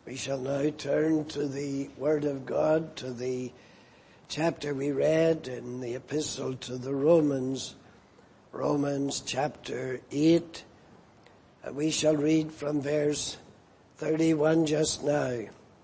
We shall now turn to the Word of God, to the chapter we read in the Epistle to the Romans, Romans chapter 8. We shall read from verse 31 just now.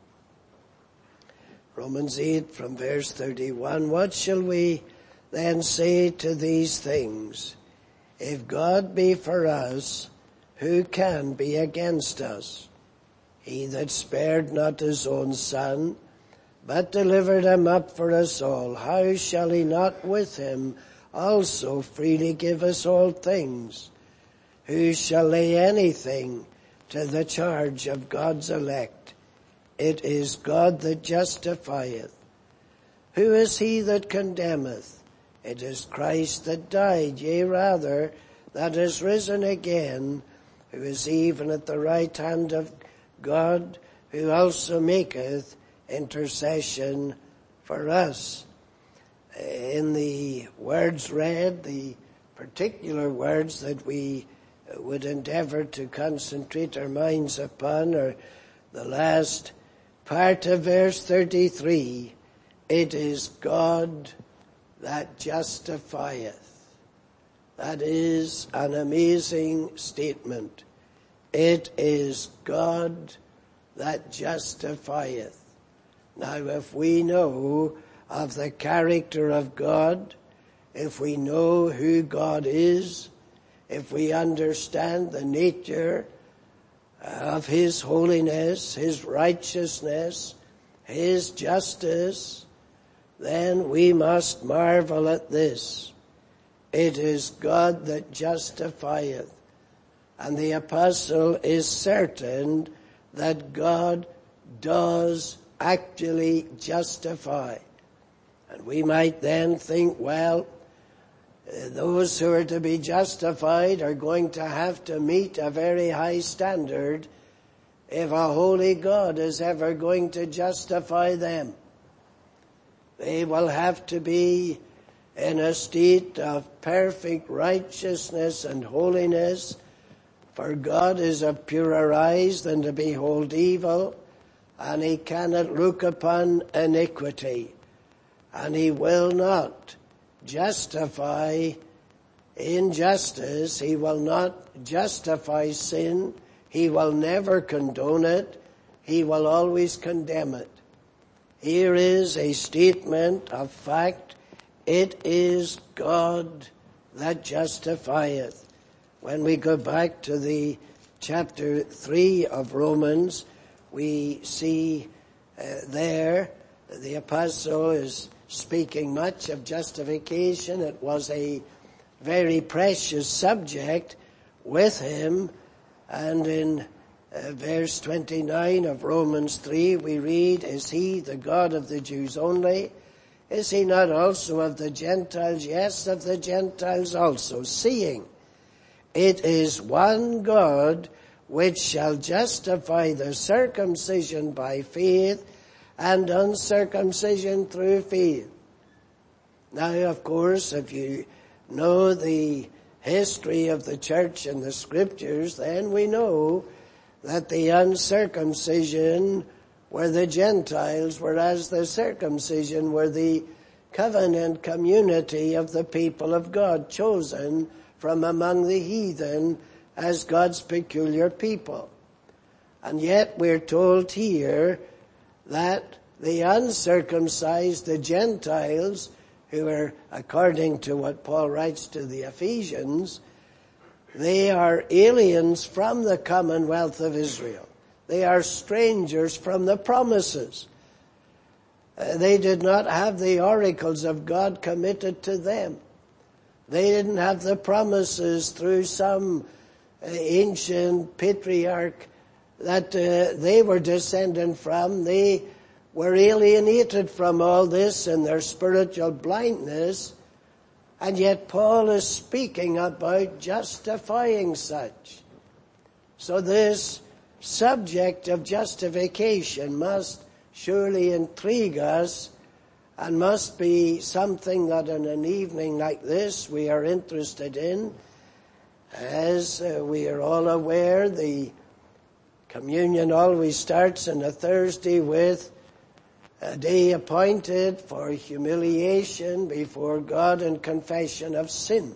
Romans 8 from verse 31. What shall we then say to these things? If God be for us, who can be against us? He that spared not his own Son, but delivered him up for us all, how shall he not with him also freely give us all things? Who shall lay anything to the charge of God's elect? It is God that justifieth. Who is he that condemneth? It is Christ that died, yea rather, that is risen again, who is even at the right hand of God, who also maketh intercession for us. In the words read, the particular words that we would endeavor to concentrate our minds upon are the last part of verse 33. It is God that justifieth. That is an amazing statement. It is God that justifieth. Now, if we know of the character of God, if we know who God is, if we understand the nature of His holiness, His righteousness, His justice, then we must marvel at this. It is God that justifieth. And the apostle is certain that God does actually justify. And we might then think, well, those who are to be justified are going to have to meet a very high standard if a holy God is ever going to justify them. They will have to be in a state of perfect righteousness and holiness, for God is of purer eyes than to behold evil, and He cannot look upon iniquity, and He will not justify injustice. He will not justify sin. He will never condone it. He will always condemn it. Here is a statement of fact. It is God that justifieth. When we go back to the chapter 3 of Romans, we see there the apostle is speaking much of justification. It was a very precious subject with him. And in verse 29 of Romans 3 we read, Is He the God of the Jews only? Is He not also of the Gentiles? Yes, of the Gentiles also, seeing it is one God which shall justify the circumcision by faith and uncircumcision through faith. Now, of course, if you know the history of the church and the scriptures, then we know that the uncircumcision were the Gentiles, whereas the circumcision were the covenant community of the people of God, chosen from among the heathen as God's peculiar people. And yet we're told here that the uncircumcised, the Gentiles, who are, according to what Paul writes to the Ephesians, they are aliens from the commonwealth of Israel. They are strangers from the promises. They did not have the oracles of God committed to them. They didn't have the promises through some ancient patriarch that they were descended from. They were alienated from all this in their spiritual blindness. And yet Paul is speaking about justifying such. So this subject of justification must surely intrigue us and must be something that in an evening like this we are interested in. As we are all aware, the Communion always starts on a Thursday with a day appointed for humiliation before God and confession of sin.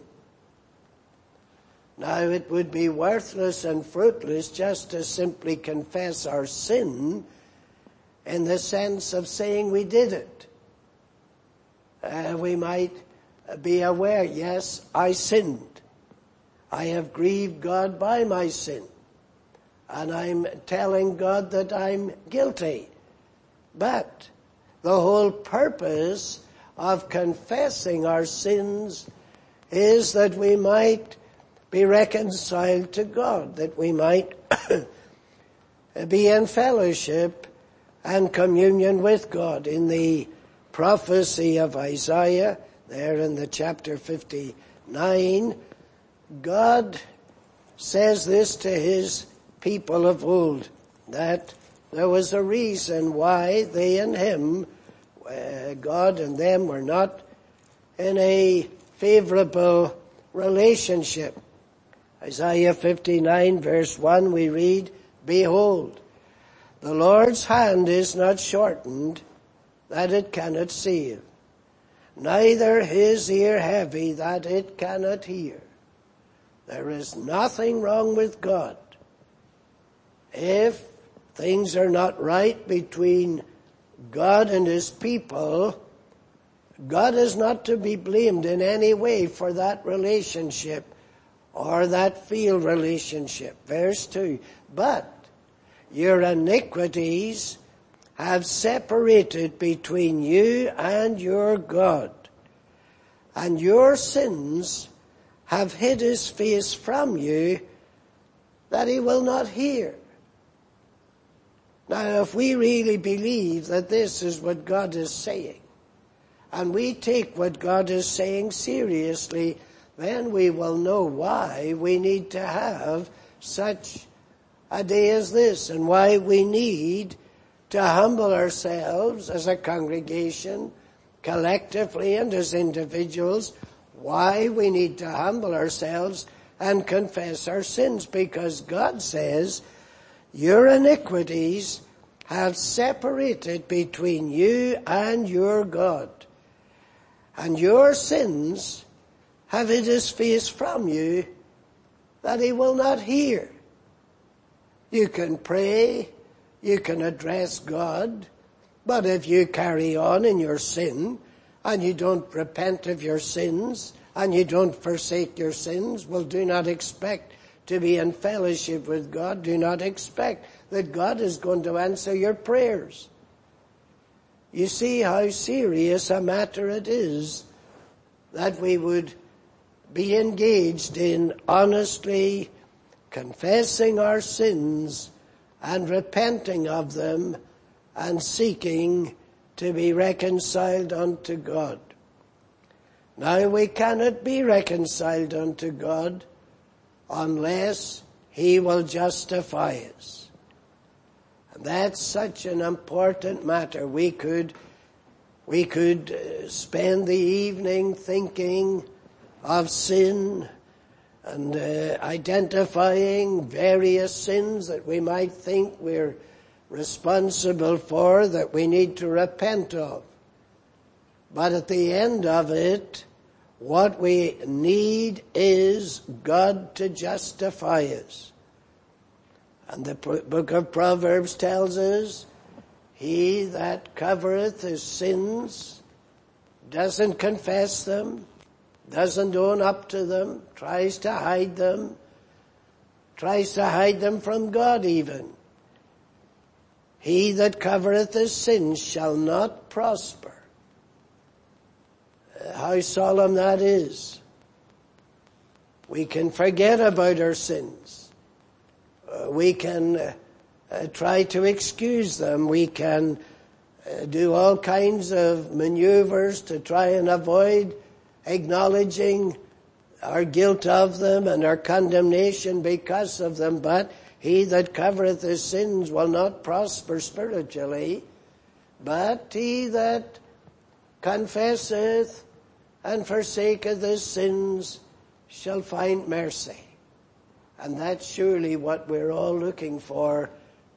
Now, it would be worthless and fruitless just to simply confess our sin in the sense of saying we did it. We might be aware, yes, I sinned. I have grieved God by my sin. And I'm telling God that I'm guilty. But the whole purpose of confessing our sins is that we might be reconciled to God, that we might be in fellowship and communion with God. In the prophecy of Isaiah, there in the chapter 59, God says this to his people of old, that there was a reason why they and him, God and them, were not in a favorable relationship. Isaiah 59 verse 1 we read, "Behold, the Lord's hand is not shortened, that it cannot save, neither his ear heavy, that it cannot hear." There is nothing wrong with God. If things are not right between God and his people, God is not to be blamed in any way for that relationship or that field relationship. Verse 2, "But your iniquities have separated between you and your God, and your sins have hid his face from you, that he will not hear." Now, if we really believe that this is what God is saying, and we take what God is saying seriously, then we will know why we need to have such a day as this, and why we need to humble ourselves as a congregation, collectively and as individuals, why we need to humble ourselves and confess our sins, because God says, "Your iniquities have separated between you and your God, and your sins have hid his face from you, that he will not hear." You can pray, you can address God, but if you carry on in your sin, and you don't repent of your sins, and you don't forsake your sins, well, do not expect to be in fellowship with God. Do not expect that God is going to answer your prayers. You see how serious a matter it is that we would be engaged in honestly confessing our sins and repenting of them and seeking to be reconciled unto God. Now, we cannot be reconciled unto God unless he will justify us. And that's such an important matter. We could spend the evening thinking of sin and identifying various sins that we might think we're responsible for, that we need to repent of. But at the end of it, what we need is God to justify us. And the book of Proverbs tells us, he that covereth his sins, doesn't confess them, doesn't own up to them, tries to hide them from God even. He that covereth his sins shall not prosper. How solemn that is. We can forget about our sins. We can try to excuse them. We can do all kinds of maneuvers to try and avoid acknowledging our guilt of them and our condemnation because of them. But he that covereth his sins will not prosper spiritually, but he that confesseth and forsaketh his sins shall find mercy. And that's surely what we're all looking for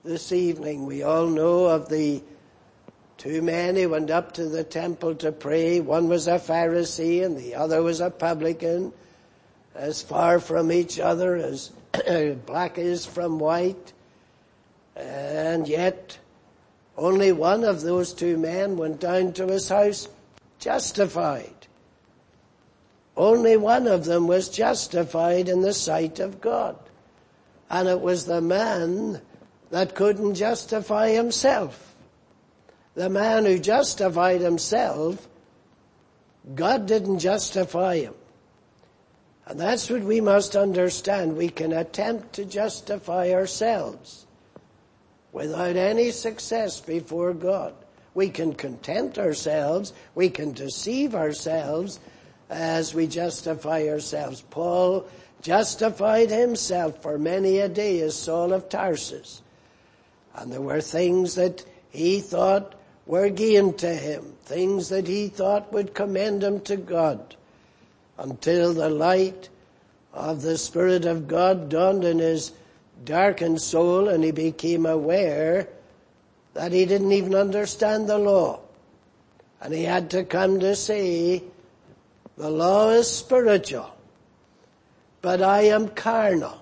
this evening. We all know of the two men who went up to the temple to pray. One was a Pharisee and the other was a publican, as far from each other as black is from white. And yet only one of those two men went down to his house justified. Only one of them was justified in the sight of God. And it was the man that couldn't justify himself. The man who justified himself, God didn't justify him. And that's what we must understand. We can attempt to justify ourselves without any success before God. We can content ourselves, we can deceive ourselves as we justify ourselves. Paul justified himself for many a day as Saul of Tarsus. And there were things that he thought were gain to him, things that he thought would commend him to God, until the light of the Spirit of God dawned in his darkened soul and he became aware that he didn't even understand the law. And he had to come to say, the law is spiritual, but I am carnal.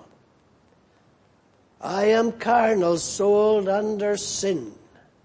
I am carnal, sold under sin.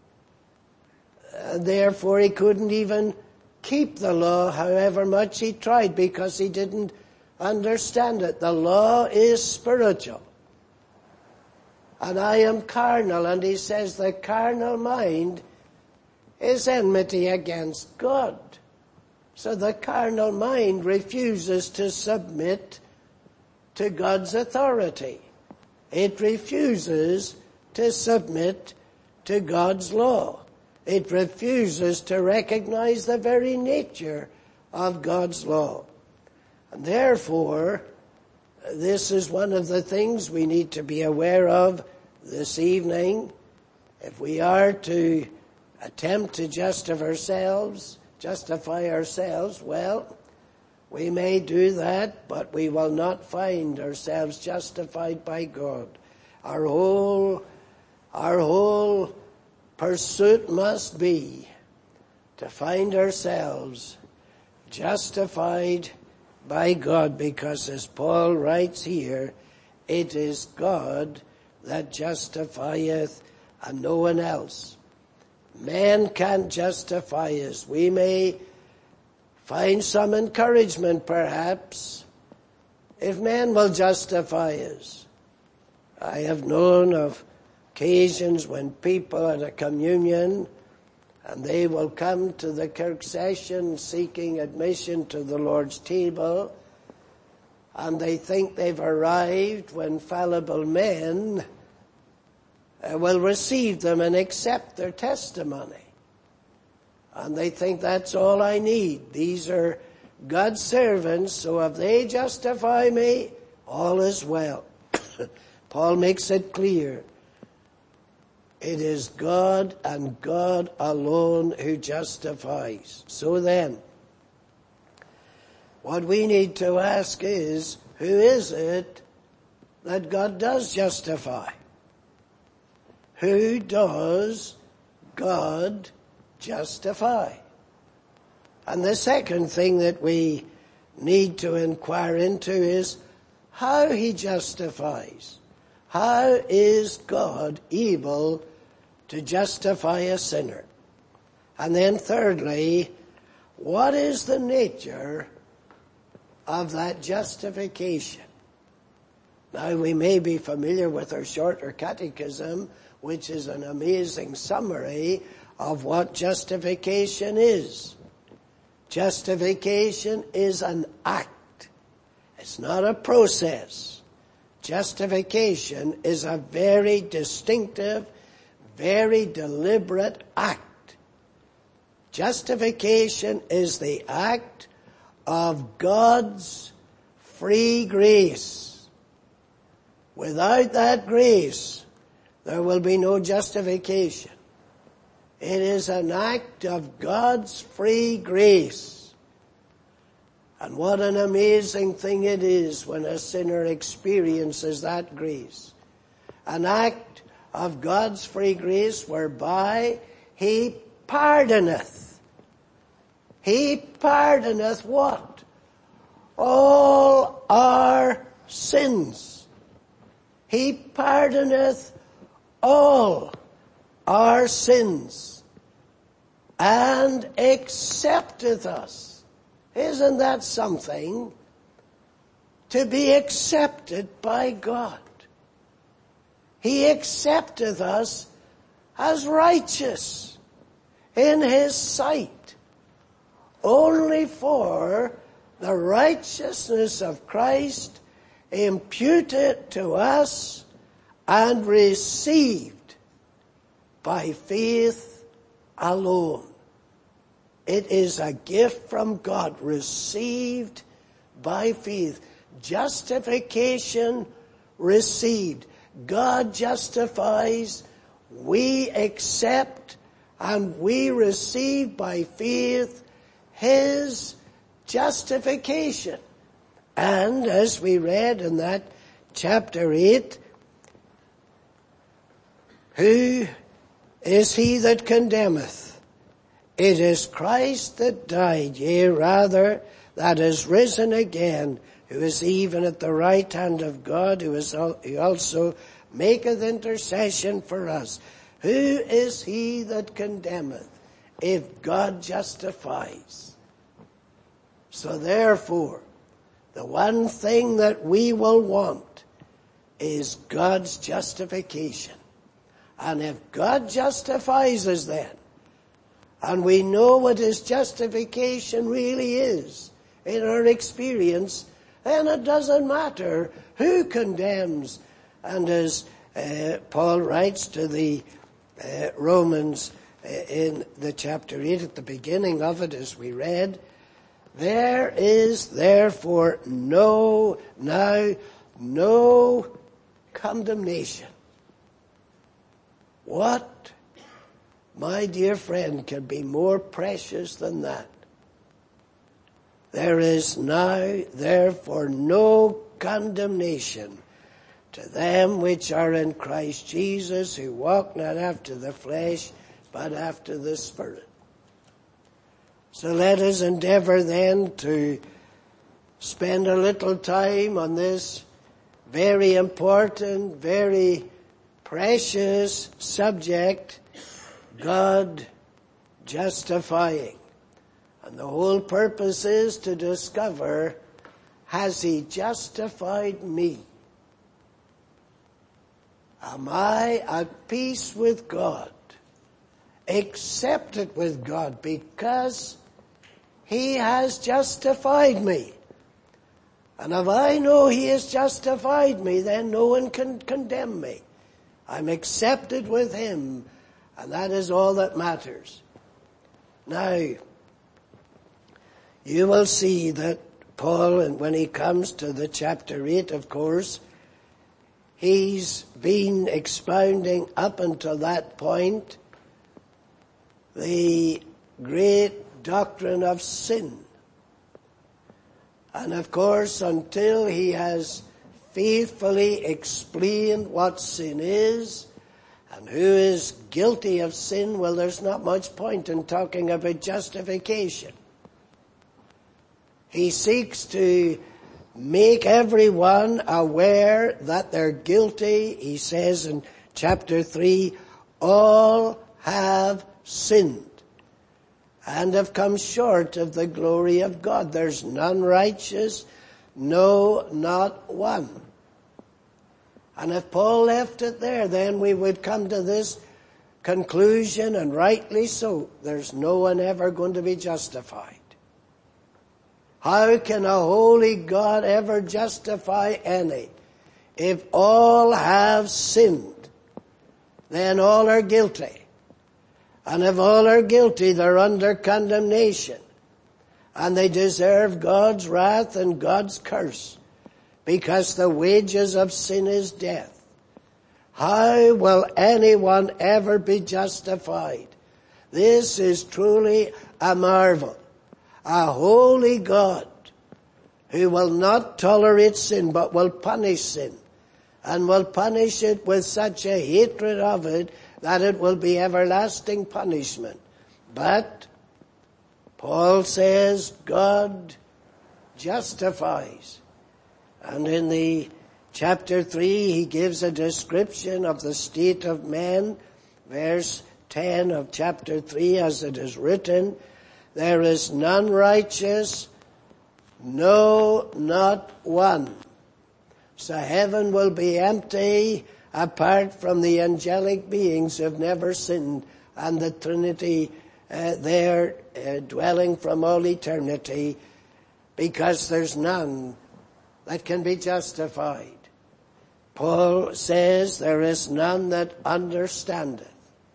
Therefore he couldn't even keep the law however much he tried, because he didn't understand it. The law is spiritual. And I am carnal. And he says the carnal mind is enmity against God. So the carnal mind refuses to submit to God's authority. It refuses to submit to God's law. It refuses to recognize the very nature of God's law. And therefore, this is one of the things we need to be aware of this evening. If we are to attempt to justify ourselves, well, we may do that, but we will not find ourselves justified by God. Our whole pursuit must be to find ourselves justified by God, because as Paul writes here, it is God that justifieth and no one else. Man can't justify us. We may find some encouragement perhaps if man will justify us. I have known of occasions when people at a communion and they will come to the Kirk session seeking admission to the Lord's table, and they think they've arrived when fallible men will receive them and accept their testimony. And they think that's all I need. These are God's servants, so if they justify me, all is well. Paul makes it clear. It is God and God alone who justifies. So then, what we need to ask is, who is it that God does justify? Who does God justify? And the second thing that we need to inquire into is how he justifies. How is God able to justify a sinner? And then thirdly, what is the nature of that justification? Now, we may be familiar with our shorter catechism, which is an amazing summary of what justification is. Justification is an act. It's not a process. Justification is a very distinctive, very deliberate act. Justification is the act of God's free grace. Without that grace, there will be no justification. It is an act of God's free grace. And what an amazing thing it is when a sinner experiences that grace. An act of God's free grace whereby he pardoneth. He pardoneth what? All our sins. He pardoneth all our sins and accepteth us. Isn't that something? To be accepted by God. He accepteth us as righteous in his sight, only for the righteousness of Christ imputed to us and received by faith alone. It is a gift from God, received by faith. Justification received. God justifies, we accept, and we receive by faith his justification. And as we read in that chapter 8, who is he that condemneth? It is Christ that died, yea, rather, that is risen again, who is even at the right hand of God, who also maketh intercession for us. Who is he that condemneth, if God justifies? So therefore, the one thing that we will want is God's justification. And if God justifies us then, and we know what his justification really is in our experience, then it doesn't matter who condemns. And as Paul writes to the Romans in the chapter 8, at the beginning of it, as we read, there is therefore no condemnation. What, my dear friend, can be more precious than that? There is now therefore no condemnation to them which are in Christ Jesus, who walk not after the flesh, but after the Spirit. So let us endeavor then to spend a little time on this very important, very precious subject, God justifying. And the whole purpose is to discover, has he justified me? Am I at peace with God? Accepted with God because he has justified me. And if I know he has justified me, then no one can condemn me. I'm accepted with him, and that is all that matters. Now, you will see that Paul, and when he comes to the chapter 8, of course, he's been expounding up until that point the great doctrine of sin. And of course, until he has faithfully explained what sin is and who is guilty of sin, well, there's not much point in talking about justification. He seeks to make everyone aware that they're guilty. He says in chapter 3, all have sinned and have come short of the glory of God. There's none righteous, no, not one. And if Paul left it there, then we would come to this conclusion, and rightly so, there's no one ever going to be justified. How can a holy God ever justify any? If all have sinned, then all are guilty. And if all are guilty, they're under condemnation. And they deserve God's wrath and God's curse, because the wages of sin is death. How will anyone ever be justified? This is truly a marvel. A holy God who will not tolerate sin but will punish sin. and will punish it with such a hatred of it that it will be everlasting punishment. But Paul says God justifies. And in the chapter 3 he gives a description of the state of men. Verse 10 of chapter 3, as it is written, there is none righteous, no, not one. So heaven will be empty apart from the angelic beings who have never sinned, and the Trinity there dwelling from all eternity, because there's none that can be justified. Paul says there is none that understandeth.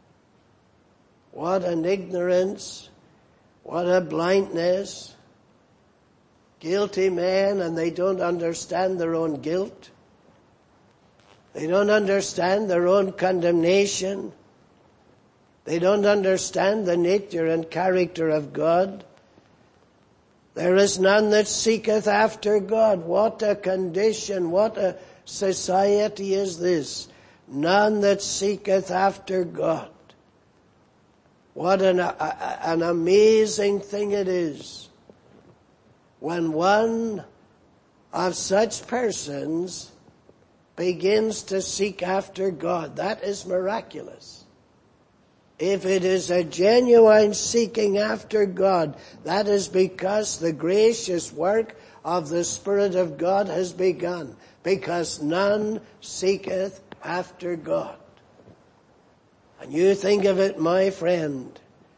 What an ignorance, what a blindness. Guilty men, and they don't understand their own guilt. They don't understand their own condemnation. They don't understand the nature and character of God. There is none that seeketh after God. What a condition, what a society is this. None that seeketh after God. What an amazing thing it is when one of such persons begins to seek after God. That is miraculous. If it is a genuine seeking after God, that is because the gracious work of the Spirit of God has begun, because none seeketh after God. And you think of it, my friend,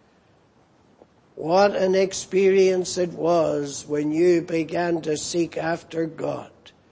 what an experience it was when you began to seek after God.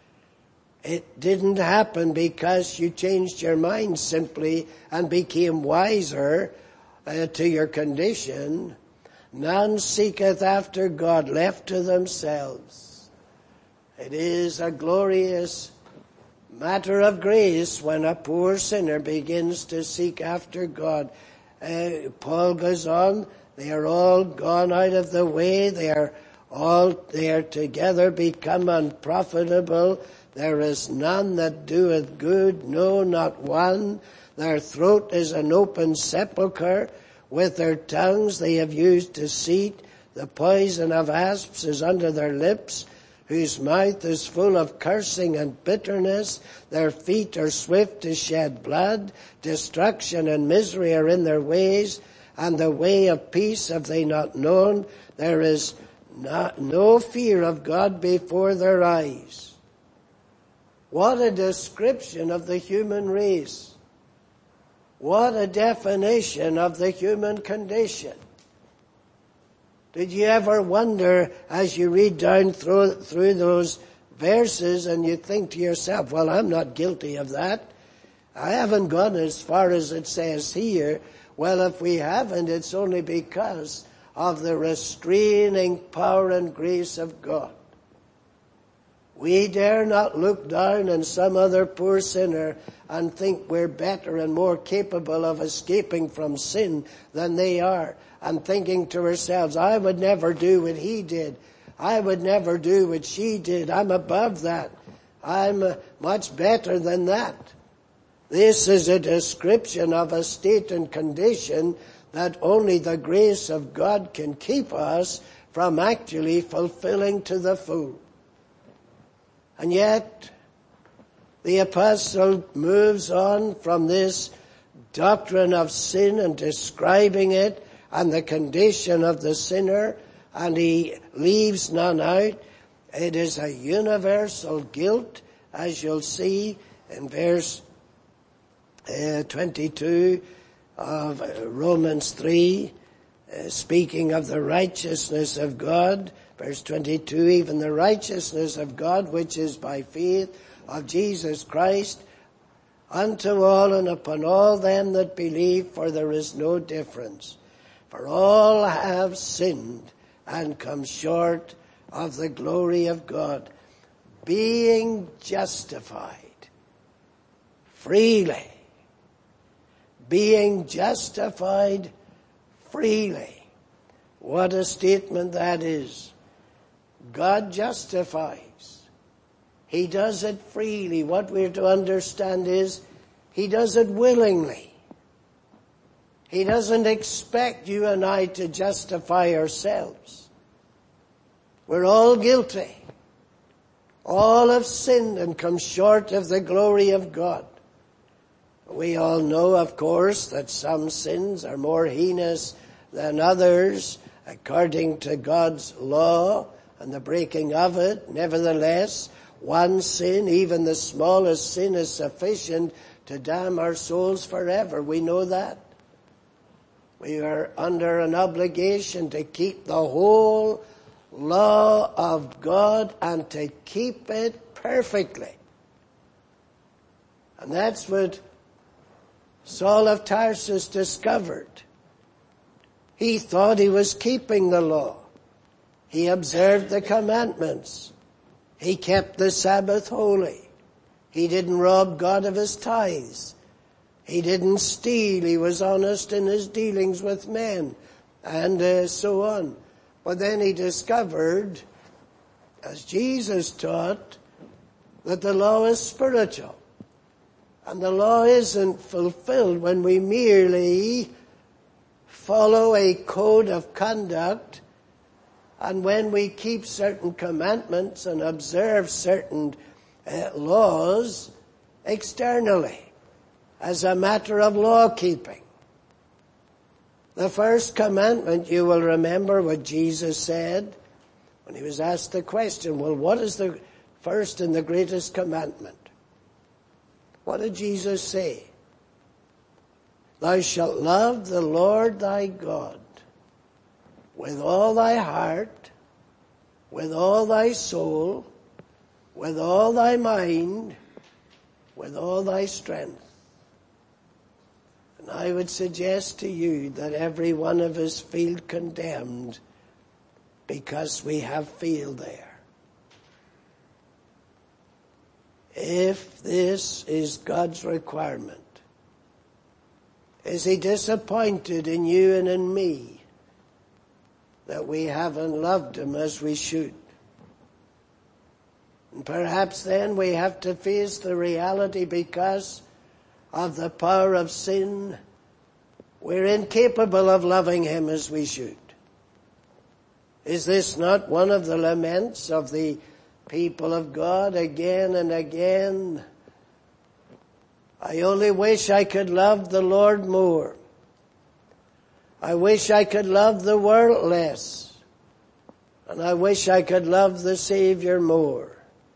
It didn't happen because you changed your mind simply and became wiser to your condition. None seeketh after God, left to themselves. It is a glorious matter of grace when a poor sinner begins to seek after God. Paul goes on, they are all gone out of the way, they are together become unprofitable. There is none that doeth good, no, not one. Their throat is an open sepulchre. With their tongues they have used deceit. The poison of asps is under their lips, whose mouth is full of cursing and bitterness. Their feet are swift to shed blood. Destruction and misery are in their ways, and the way of peace have they not known. There is no fear of God before their eyes. What a description of the human race. What a definition of the human condition. Did you ever wonder as you read down through those verses and you think to yourself, well, I'm not guilty of that. I haven't gone as far as it says here. Well, if we haven't, it's only because of the restraining power and grace of God. We dare not look down on some other poor sinner and think we're better and more capable of escaping from sin than they are, and thinking to ourselves, I would never do what he did. I would never do what she did. I'm above that. I'm much better than that. This is a description of a state and condition that only the grace of God can keep us from actually fulfilling to the full. And yet, the apostle moves on from this doctrine of sin and describing it and the condition of the sinner, and he leaves none out. It is a universal guilt, as you'll see in verse 22 of Romans 3, speaking of the righteousness of God. Verse 22, even the righteousness of God, which is by faith of Jesus Christ, unto all and upon all them that believe, for there is no difference. For all have sinned and come short of the glory of God, being justified freely. Being justified freely. What a statement that is. God justifies. He does it freely. What we're to understand is he does it willingly. He doesn't expect you and I to justify ourselves. We're all guilty. All have sinned and come short of the glory of God. We all know, of course, that some sins are more heinous than others according to God's law and the breaking of it. Nevertheless, one sin, even the smallest sin, is sufficient to damn our souls forever. We know that. We are under an obligation to keep the whole law of God and to keep it perfectly. And that's what Saul of Tarsus discovered. He thought he was keeping the law. He observed the commandments. He kept the Sabbath holy. He didn't rob God of his tithes. He didn't steal. He was honest in his dealings with men, and so on. But then he discovered, as Jesus taught, that the law is spiritual. And the law isn't fulfilled when we merely follow a code of conduct, and when we keep certain commandments and observe certain laws externally as a matter of law keeping. The first commandment, you will remember what Jesus said when he was asked the question, well, what is the first and the greatest commandment? What did Jesus say? Thou shalt love the Lord thy God with all thy heart, with all thy soul, with all thy mind, with all thy strength. And I would suggest to you that every one of us feel condemned because we have failed there. If this is God's requirement, is he disappointed in you and in me that we haven't loved him as we should? And perhaps then we have to face the reality, because of the power of sin, we're incapable of loving him as we should. Is this not one of the laments of the people of God again and again? I only wish I could love the Lord more. I wish I could love the world less. And I wish I could love the Savior more.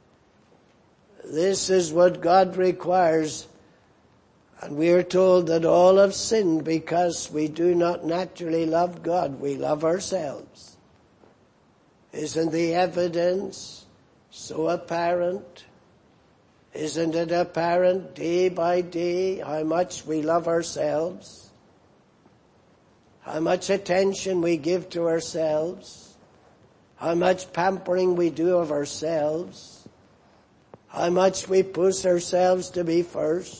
This is what God requires. And we are told that all have sinned because we do not naturally love God. We love ourselves. Isn't the evidence so apparent? Isn't it apparent day by day how much we love ourselves? How much attention we give to ourselves? How much pampering we do of ourselves? How much we push ourselves to be first?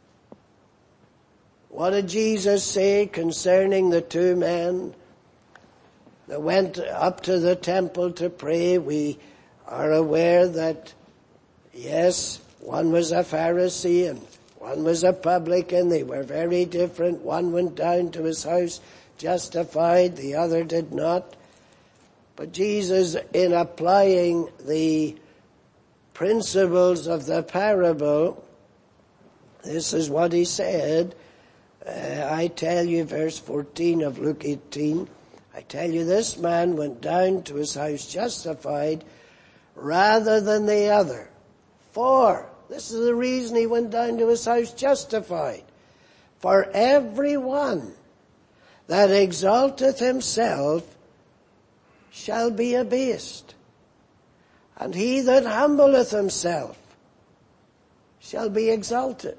What did Jesus say concerning the two men that went up to the temple to pray? We are aware that, yes, one was a Pharisee and one was a publican. They were very different. One went down to his house justified, the other did not. But Jesus, in applying the principles of the parable, this is what he said. I tell you, verse 14 of Luke 18, I tell you, this man went down to his house justified rather than the other. For, this is the reason he went down to his house justified. For every one that exalteth himself shall be abased, and he that humbleth himself shall be exalted.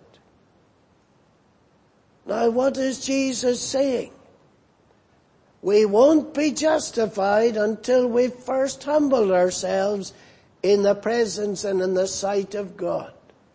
Now, what is Jesus saying? We won't be justified until we've first humbled ourselves in the presence and in the sight of God.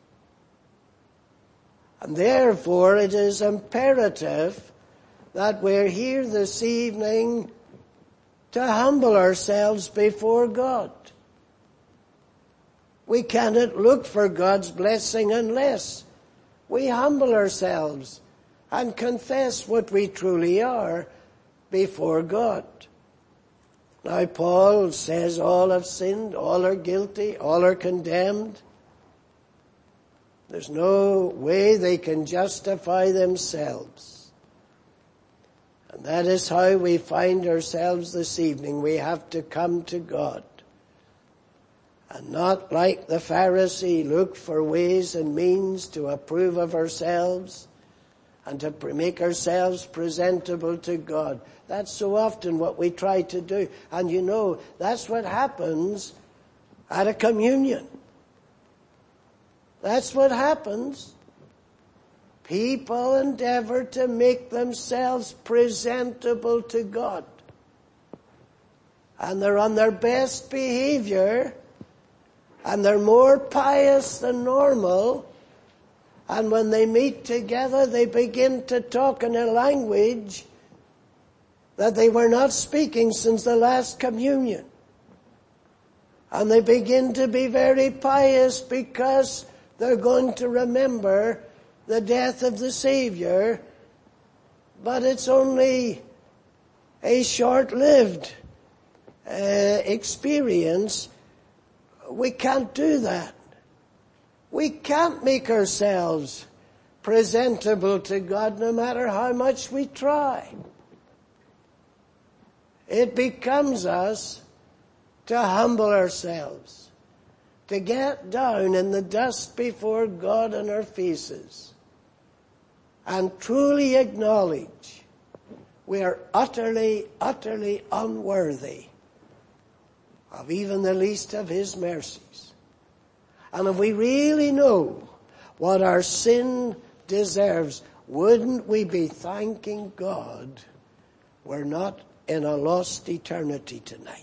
And therefore, it is imperative that we're here this evening to humble ourselves before God. We cannot look for God's blessing unless we humble ourselves and confess what we truly are before God. Now Paul says all have sinned, all are guilty, all are condemned. There's no way they can justify themselves. And that is how we find ourselves this evening. We have to come to God. And not like the Pharisee look for ways and means to approve of ourselves and to make ourselves presentable to God. That's so often what we try to do. And you know, that's what happens at a communion. That's what happens. People endeavor to make themselves presentable to God. And they're on their best behavior, and they're more pious than normal. And when they meet together, they begin to talk in a language that they were not speaking since the last communion. And they begin to be very pious because they're going to remember the death of the Savior, but it's only a short-lived experience. We can't do that. We can't make ourselves presentable to God no matter how much we try. It becomes us to humble ourselves, to get down in the dust before God on our faces and truly acknowledge we are utterly, utterly unworthy of even the least of His mercies. And if we really know what our sin deserves, wouldn't we be thanking God we're not in a lost eternity tonight?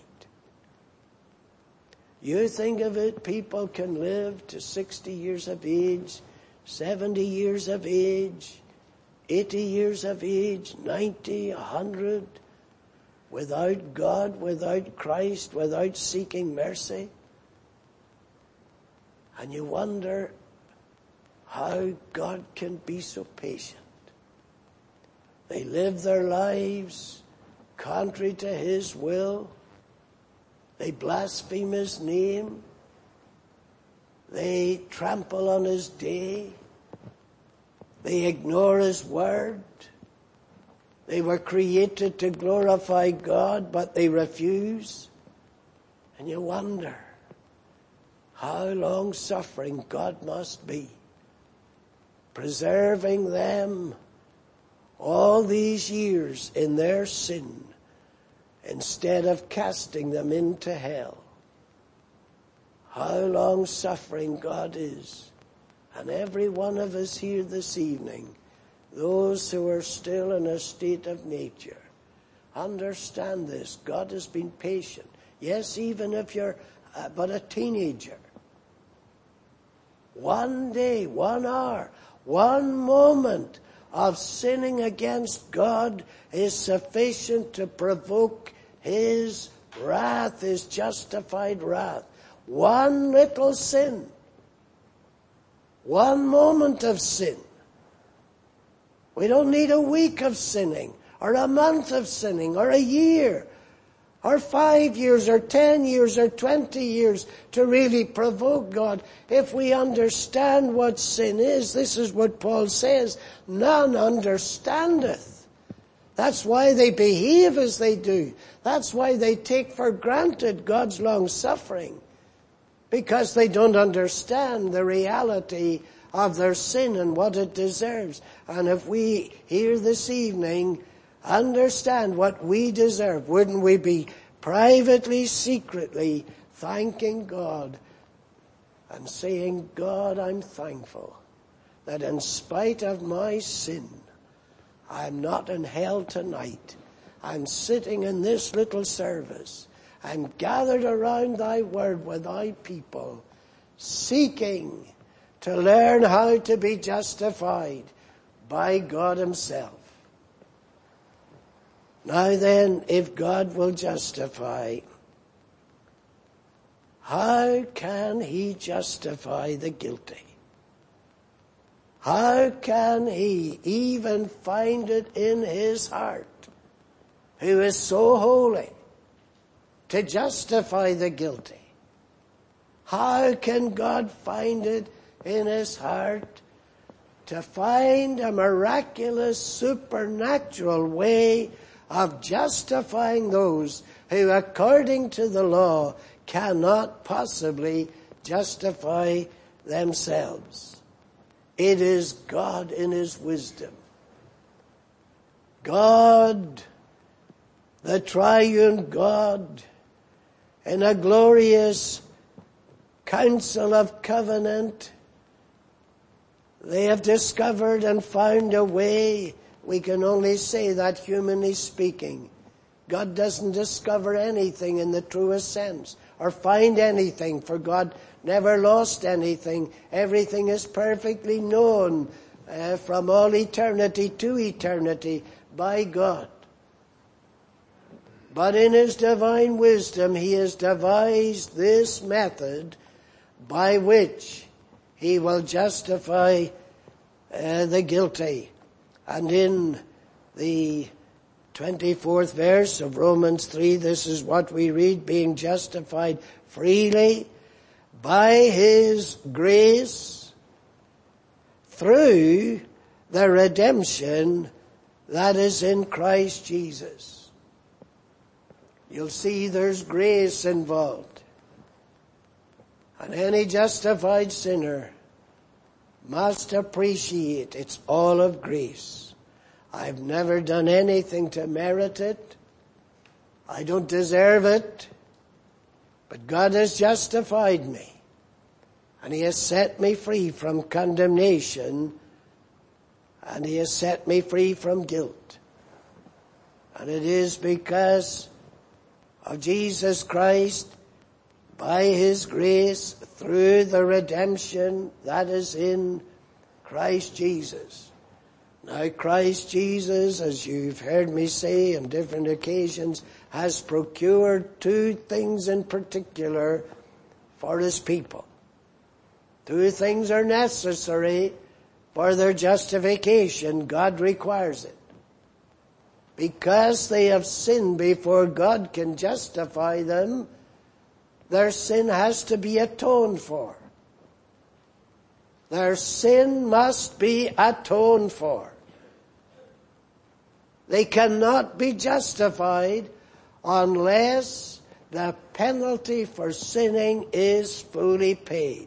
You think of it, people can live to 60 years of age, 70 years of age, 80 years of age, 90, 100, without God, without Christ, without seeking mercy. And you wonder how God can be so patient. They live their lives contrary to His will. They blaspheme His name. They trample on His day. They ignore His word. They were created to glorify God, but they refuse. And you wonder how long-suffering God must be, preserving them all these years in their sin instead of casting them into hell. How long-suffering God is. And every one of us here this evening, those who are still in a state of nature, understand this. God has been patient. Yes, even if you're but a teenager. One day, 1 hour, 1 moment of sinning against God is sufficient to provoke His wrath, His justified wrath. One little sin. 1 moment of sin. We don't need a week of sinning, or a month of sinning, or a year, or 5 years, or 10 years, or 20 years to really provoke God. If we understand what sin is, this is what Paul says, none understandeth. That's why they behave as they do. That's why they take for granted God's long suffering. Because they don't understand the reality of their sin and what it deserves. And if we here this evening understand what we deserve, wouldn't we be privately, secretly thanking God and saying, God, I'm thankful that in spite of my sin, I'm not in hell tonight. I'm sitting in this little service. I'm gathered around thy word with thy people, seeking to learn how to be justified by God Himself. Now then, if God will justify, how can he justify the guilty? How can he even find it in his heart, who is so holy, to justify the guilty? How can God find it in his heart to find a miraculous, supernatural way of justifying those who, according to the law, cannot possibly justify themselves? It is God in his wisdom. God, the triune God, in a glorious council of covenant, they have discovered and found a way. We can only say that humanly speaking. God doesn't discover anything in the truest sense or find anything, for God never lost anything. Everything is perfectly known from all eternity to eternity by God. But in his divine wisdom, he has devised this method by which he will justify the guilty. And in the 24th verse of Romans 3, this is what we read: being justified freely by his grace through the redemption that is in Christ Jesus. You'll see there's grace involved. And any justified sinner must appreciate it's all of grace. I've never done anything to merit it. I don't deserve it. But God has justified me. And he has set me free from condemnation. And he has set me free from guilt. And it is because of Jesus Christ, by his grace, through the redemption that is in Christ Jesus. Now Christ Jesus, as you've heard me say on different occasions, has procured two things in particular for his people. Two things are necessary for their justification. God requires it. Because they have sinned before God can justify them, their sin has to be atoned for. Their sin must be atoned for. They cannot be justified unless the penalty for sinning is fully paid.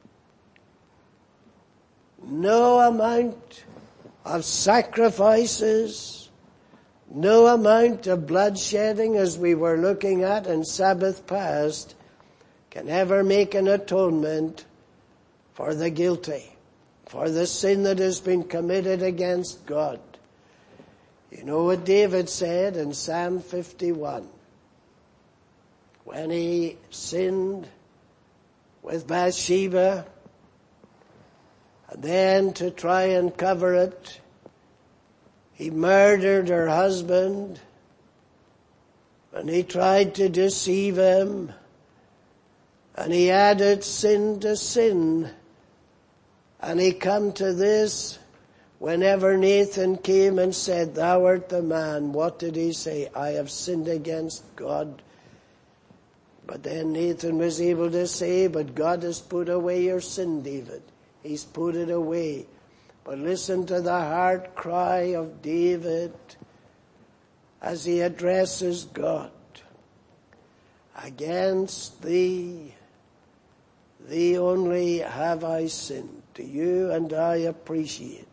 No amount of sacrifices, no amount of bloodshedding, as we were looking at in Sabbath past, can ever make an atonement for the guilty, for the sin that has been committed against God. You know what David said in Psalm 51, when he sinned with Bathsheba, and then to try and cover it, he murdered her husband, and he tried to deceive him, and he added sin to sin. And he come to this, whenever Nathan came and said, "Thou art the man," what did he say? "I have sinned against God." But then Nathan was able to say, "But God has put away your sin, David. He's put it away." But listen to the heart cry of David as he addresses God. "Against thee only have I sinned." To you and I appreciate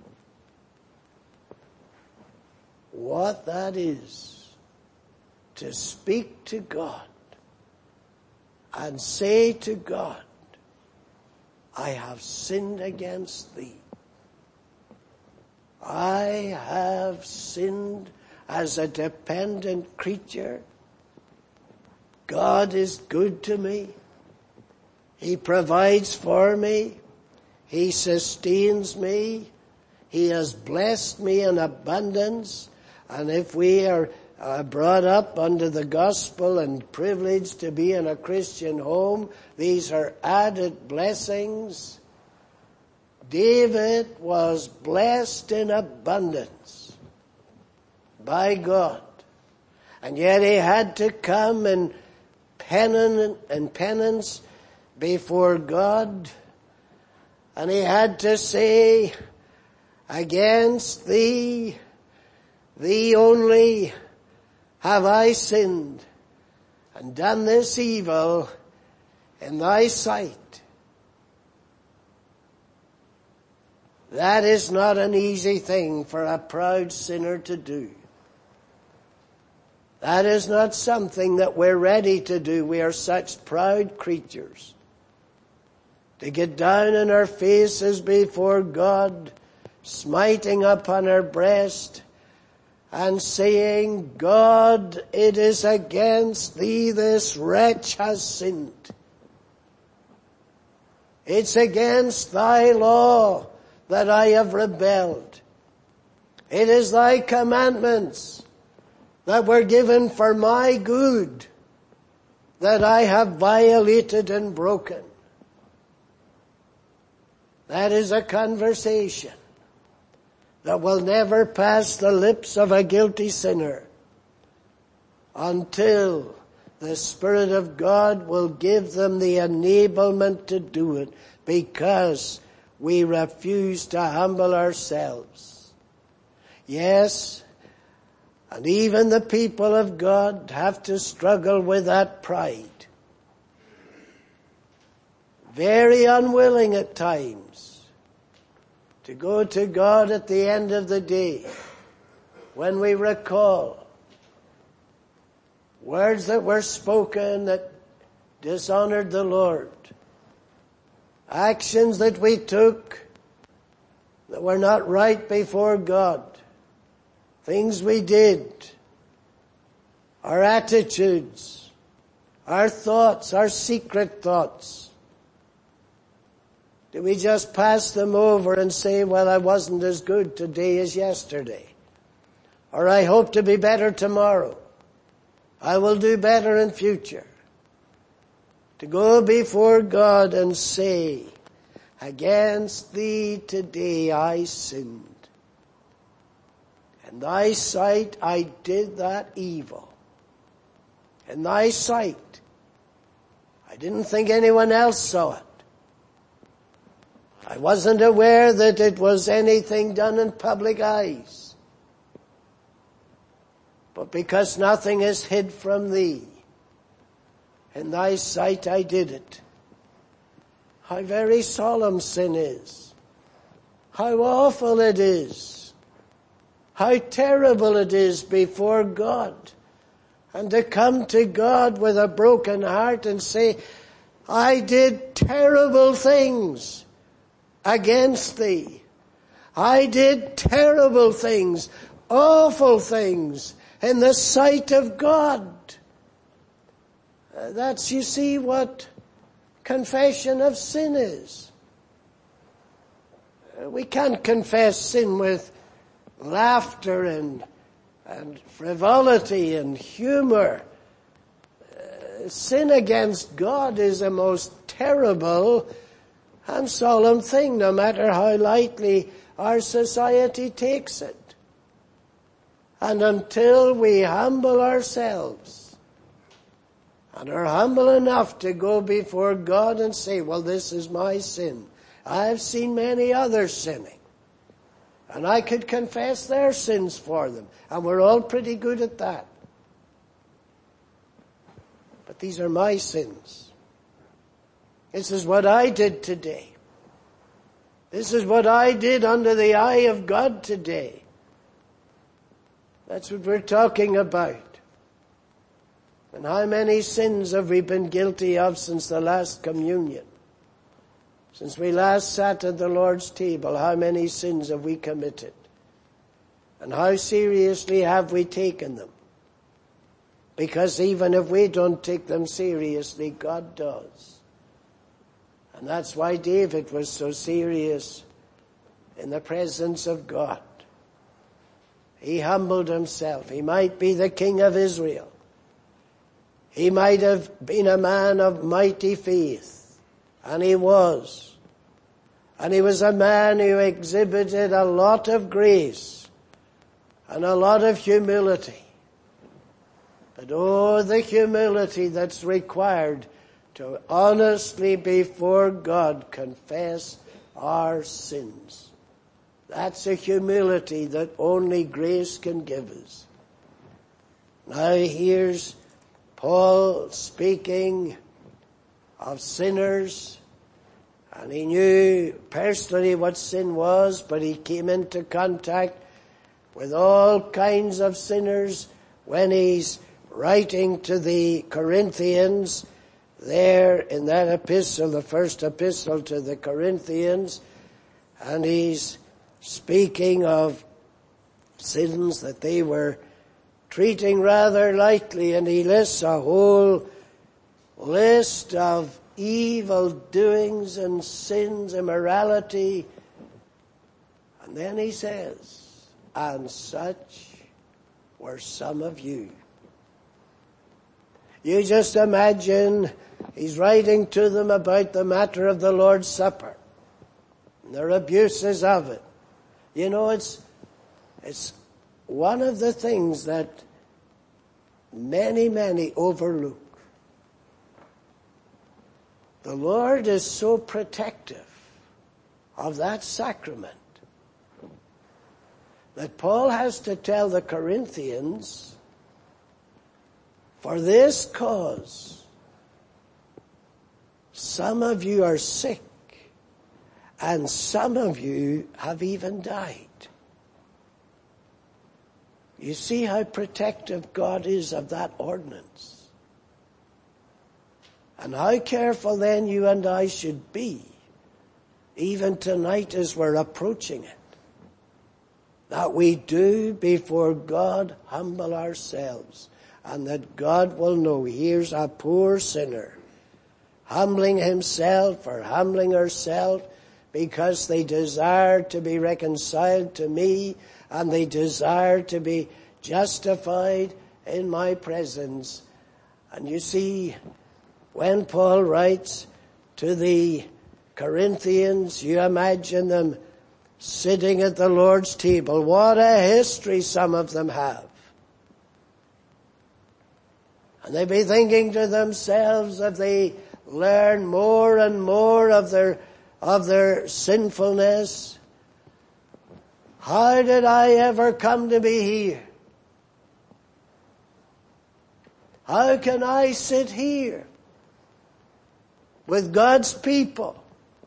what that is, to speak to God and say to God, "I have sinned against thee. I have sinned as a dependent creature. God is good to me. He provides for me. He sustains me. He has blessed me in abundance." And if we are brought up under the gospel and privileged to be in a Christian home. These are added blessings. David was blessed in abundance by God. And yet he had to come in penance before God. And he had to say, against thee, thee only, have I sinned and done this evil in thy sight. That is not an easy thing for a proud sinner to do. That is not something that we're ready to do. We are such proud creatures. To get down on our faces before God, smiting upon our breast, and saying, God, it is against thee this wretch has sinned. It's against thy law that I have rebelled. It is thy commandments that were given for my good that I have violated and broken. That is a conversation that will never pass the lips of a guilty sinner until the Spirit of God will give them the enablement to do it, because we refuse to humble ourselves. Yes, and even the people of God have to struggle with that pride. Very unwilling at times to go to God at the end of the day when we recall words that were spoken that dishonored the Lord, actions that we took that were not right before God, things we did, our attitudes, our thoughts, our secret thoughts. Do we just pass them over and say, well, I wasn't as good today as yesterday? Or I hope to be better tomorrow. I will do better in future. To go before God and say, against thee today I sinned. In thy sight I did that evil. In thy sight. I didn't think anyone else saw it. I wasn't aware that it was anything done in public eyes. But because nothing is hid from thee, in thy sight I did it. How very solemn sin is. How awful it is. How terrible it is before God. And to come to God with a broken heart and say, I did terrible things against thee. I did terrible things, awful things in the sight of God. That's, you see, what confession of sin is. We can't confess sin with laughter and frivolity and humor. Sin against God is a most terrible and solemn thing, no matter how lightly our society takes it. And until we humble ourselves and are humble enough to go before God and say, well, this is my sin. I've seen many others sinning, and I could confess their sins for them, and we're all pretty good at that. But these are my sins. This is what I did today. This is what I did under the eye of God today. That's what we're talking about. And how many sins have we been guilty of since the last communion? Since we last sat at the Lord's table, how many sins have we committed? And how seriously have we taken them? Because even if we don't take them seriously, God does. And that's why David was so serious in the presence of God. he humbled himself. He might be the king of Israel. He might have been a man of mighty faith, and he was. And he was a man who exhibited a lot of grace and a lot of humility. But oh, the humility that's required to honestly before God confess our sins. That's a humility that only grace can give us. Now here's Paul speaking of sinners, and he knew personally what sin was, but he came into contact with all kinds of sinners when he's writing to the Corinthians there in that epistle, the first epistle to the Corinthians, and he's speaking of sins that they were treating rather lightly, and he lists a whole list of evil doings and sins, immorality, and then he says, and such were some of you. You just imagine he's writing to them about the matter of the Lord's Supper and their abuses of it. You know, it's one of the things that many overlook. The Lord is so protective of that sacrament that Paul has to tell the Corinthians, for this cause, some of you are sick, and some of you have even died. You see how protective God is of that ordinance. And how careful then you and I should be, even tonight as we're approaching it, that we do before God humble ourselves, and that God will know, here's a poor sinner, humbling himself or humbling herself because they desire to be reconciled to me and they desire to be justified in my presence. And you see, when Paul writes to the Corinthians, you imagine them sitting at the Lord's table. What a history some of them have. And they be thinking to themselves, if they learn more and more of their sinfulness, how did I ever come to be here? How can I sit here with God's people?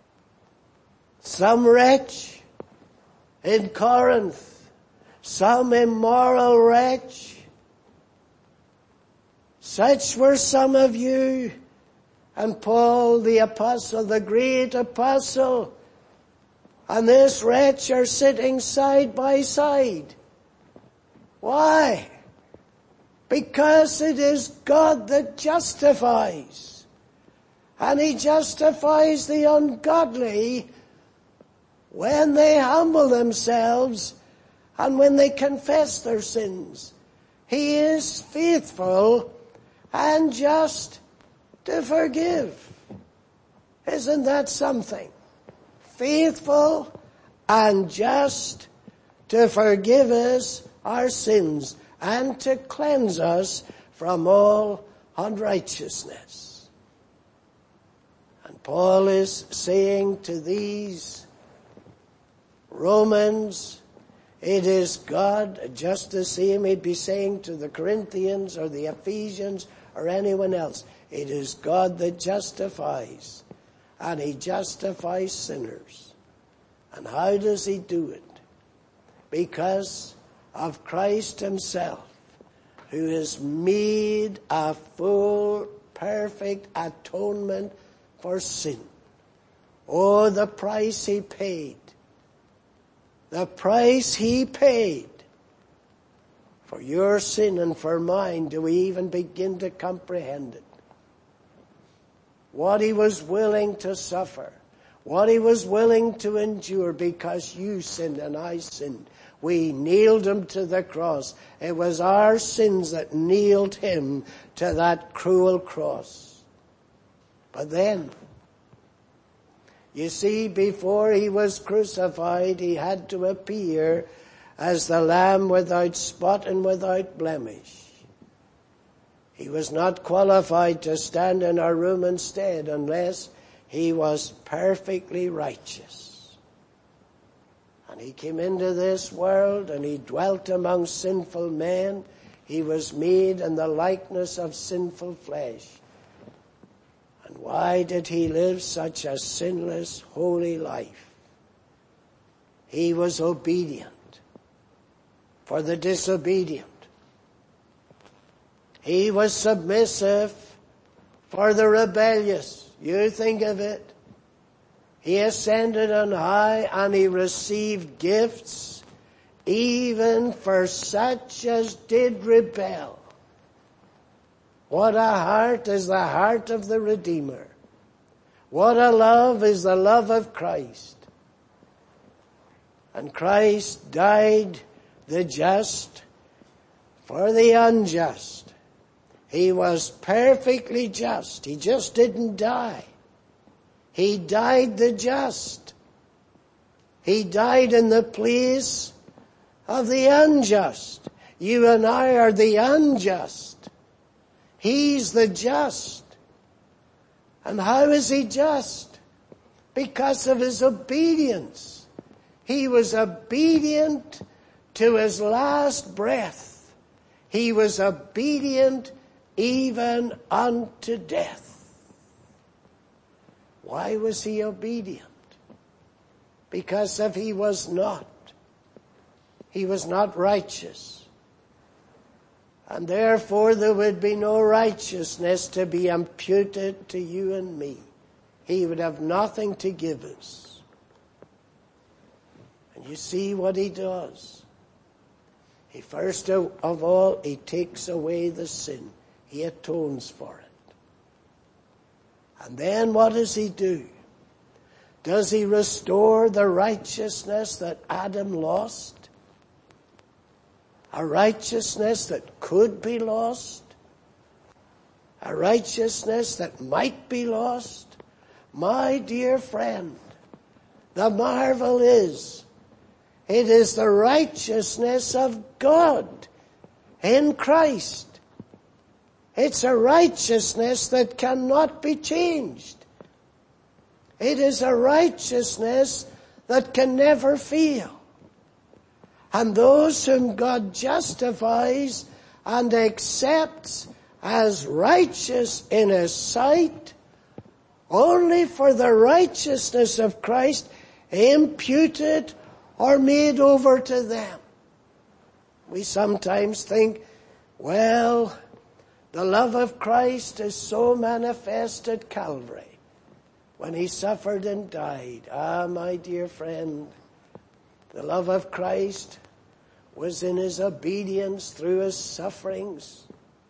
Some wretch in Corinth, some immoral wretch. Such were some of you. And Paul the apostle, the great apostle, and this wretch are sitting side by side. Why? Because it is God that justifies. And he justifies the ungodly when they humble themselves and when they confess their sins. He is faithful and just to forgive. Isn't that something? Faithful and just to forgive us our sins and to cleanse us from all unrighteousness. And Paul is saying to these Romans, it is God, just the same he'd be saying to the Corinthians or the Ephesians or anyone else. It is God that justifies, and he justifies sinners. And how does he do it? Because of Christ himself, who has made a full, perfect atonement for sin. Oh, the price he paid. The price he paid for your sin and for mine. Do we even begin to comprehend it? What he was willing to suffer. What he was willing to endure because you sinned and I sinned. We nailed him to the cross. It was our sins that nailed him to that cruel cross. But then, you see, before he was crucified, he had to appear as the Lamb without spot and without blemish. He was not qualified to stand in our room instead unless he was perfectly righteous. And he came into this world and he dwelt among sinful men. He was made in the likeness of sinful flesh. And why did he live such a sinless, holy life? He was obedient for the disobedient. He was submissive for the rebellious. You think of it. He ascended on high and he received gifts even for such as did rebel. What a heart is the heart of the Redeemer. What a love is the love of Christ. And Christ died the just for the unjust. He was perfectly just. He just didn't die. He died the just. He died in the place of the unjust. You and I are the unjust. He's the just. And how is he just? Because of his obedience. He was obedient to his last breath. He was obedient even unto death. Why was he obedient? Because if he was not righteous. And therefore there would be no righteousness to be imputed to you and me. He would have nothing to give us. And you see what he does. He first of all, he takes away the sin. He atones for it. And then what does he do? Does he restore the righteousness that Adam lost? A righteousness that could be lost? A righteousness that might be lost? My dear friend, the marvel is, it is the righteousness of God in Christ. It's a righteousness that cannot be changed. It is a righteousness that can never fail. And those whom God justifies and accepts as righteous in his sight, only for the righteousness of Christ imputed or made over to them. We sometimes think, well, the love of Christ is so manifest at Calvary when he suffered and died. Ah, my dear friend, the love of Christ was in his obedience through his sufferings.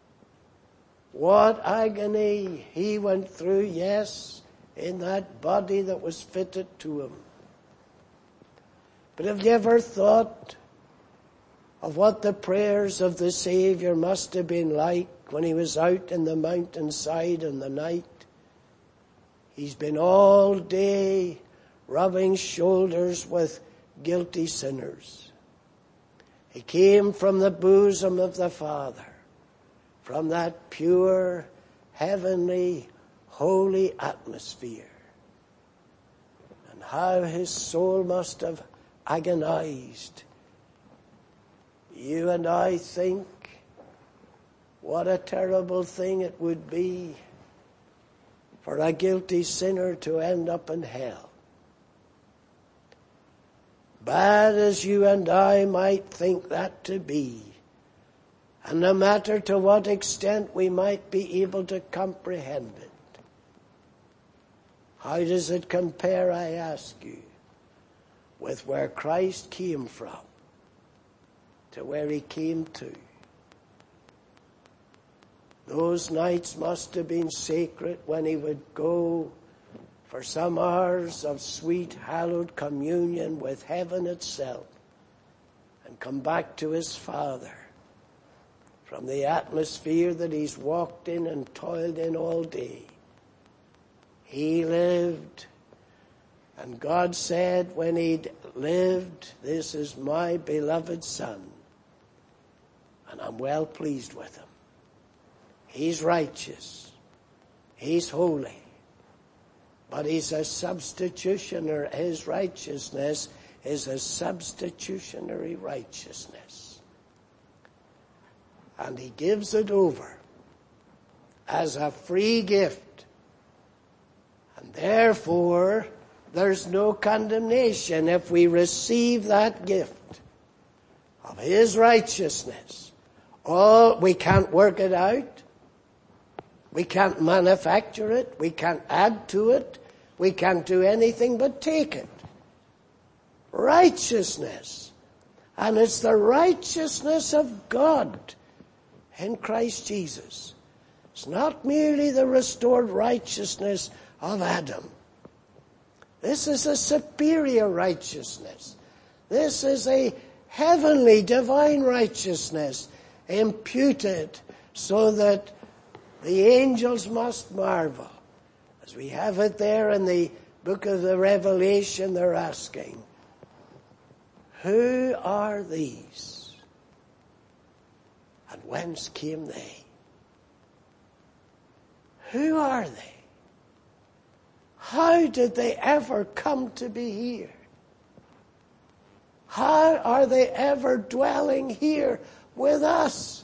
What agony he went through, yes, in that body that was fitted to him. But have you ever thought of what the prayers of the Savior must have been like when he was out in the mountainside in the night? He's been all day rubbing shoulders with guilty sinners. He came from the bosom of the Father, from that pure, heavenly, holy atmosphere. And how his soul must have agonized. You and I think what a terrible thing it would be for a guilty sinner to end up in hell. Bad as you and I might think that to be, and no matter to what extent we might be able to comprehend it, how does it compare, I ask you, with where Christ came from to where he came to? Those nights must have been sacred when he would go for some hours of sweet, hallowed communion with heaven itself and come back to his Father from the atmosphere that he's walked in and toiled in all day. He lived, and God said when he'd lived, "This is my beloved Son, and I'm well pleased with him." He's righteous. He's holy. But he's a substitutionary. His righteousness is a substitutionary righteousness. And he gives it over as a free gift. And therefore, there's no condemnation if we receive that gift of his righteousness. We can't work it out. We can't manufacture it. We can't add to it. We can't do anything but take it. Righteousness. And it's the righteousness of God in Christ Jesus. It's not merely the restored righteousness of Adam. This is a superior righteousness. This is a heavenly, divine righteousness imputed so that the angels must marvel. As we have it there in the book of the Revelation, they're asking, "Who are these? And whence came they?" Who are they? How did they ever come to be here? How are they ever dwelling here with us?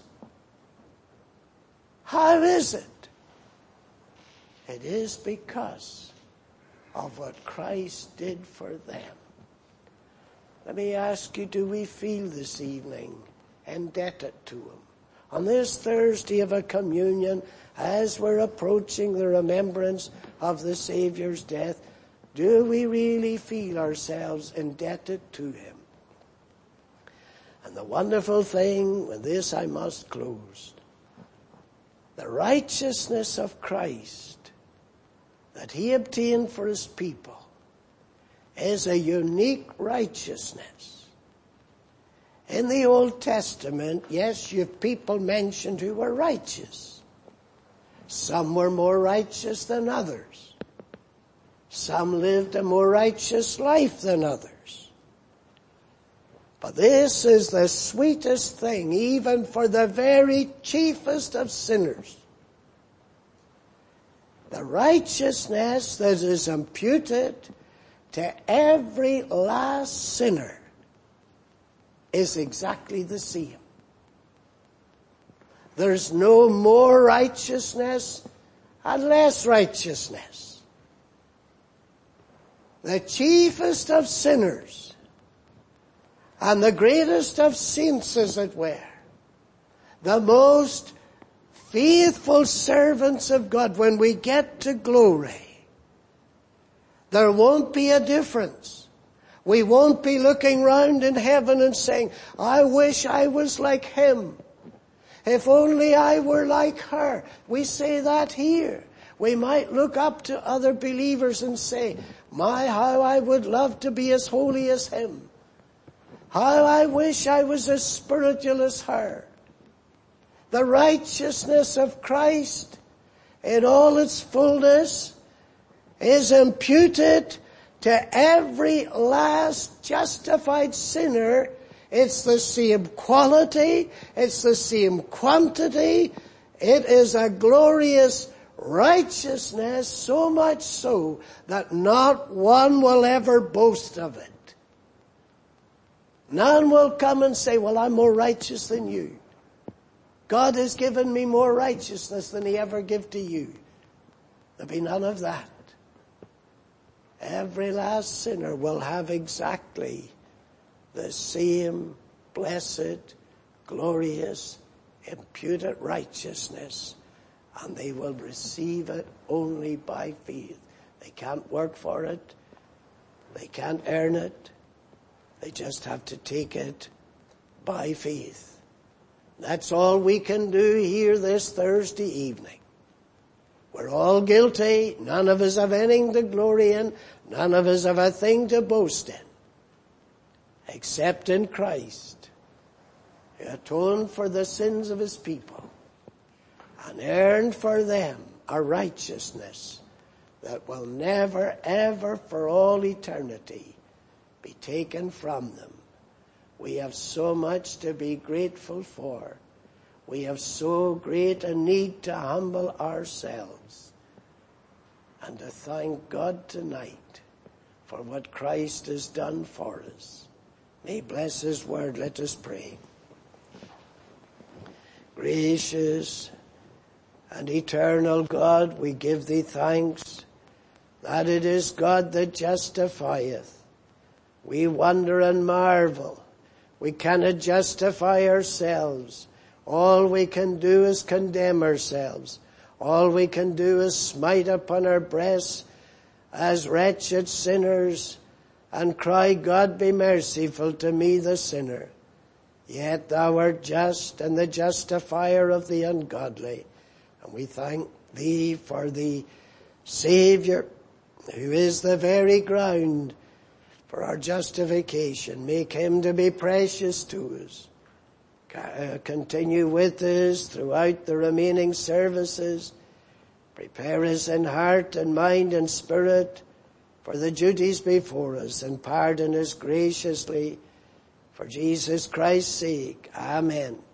How is it? It is because of what Christ did for them. Let me ask you, do we feel this evening indebted to him? On this Thursday of a communion, as we're approaching the remembrance of the Saviour's death, do we really feel ourselves indebted to him? And the wonderful thing, with this I must close, the righteousness of Christ that he obtained for his people is a unique righteousness. In the Old Testament, yes, you've people mentioned who were righteous. Some were more righteous than others. Some lived a more righteous life than others. But this is the sweetest thing, even for the very chiefest of sinners. The righteousness that is imputed to every last sinner is exactly the same. There's no more righteousness and less righteousness. The chiefest of sinners and the greatest of saints, as it were, the most faithful servants of God, when we get to glory, there won't be a difference. We won't be looking round in heaven and saying, "I wish I was like him. If only I were like her." We say that here. We might look up to other believers and say, "My, how I would love to be as holy as him. How I wish I was as spiritual as her." The righteousness of Christ in all its fullness is imputed to every last justified sinner. It's the same quality. It's the same quantity. It is a glorious righteousness, so much so that not one will ever boast of it. None will come and say, "Well, I'm more righteous than you. God has given me more righteousness than he ever gave to you." There'll be none of that. Every last sinner will have exactly the same blessed, glorious, imputed righteousness, and they will receive it only by faith. They can't work for it. They can't earn it. They just have to take it by faith. That's all we can do here this Thursday evening. We're all guilty. None of us have anything to glory in. None of us have a thing to boast in, except in Christ. atoned for the sins of his people, and earned for them a righteousness that will never, ever, for all eternity, be taken from them. We have so much to be grateful for. We have so great a need to humble ourselves and to thank God tonight for what Christ has done for us. May he bless his word. Let us pray. Gracious and eternal God, we give thee thanks that it is God that justifieth. We wonder and marvel. We cannot justify ourselves. All we can do is condemn ourselves. All we can do is smite upon our breasts as wretched sinners and cry, God be merciful to me the sinner. Yet thou art just and the justifier of the ungodly. And we thank thee for the Saviour, who is the very ground for our justification. Make him to be precious to us. Continue with us throughout the remaining services. Prepare us in heart and mind and spirit for the duties before us, and pardon us graciously for Jesus Christ's sake. Amen.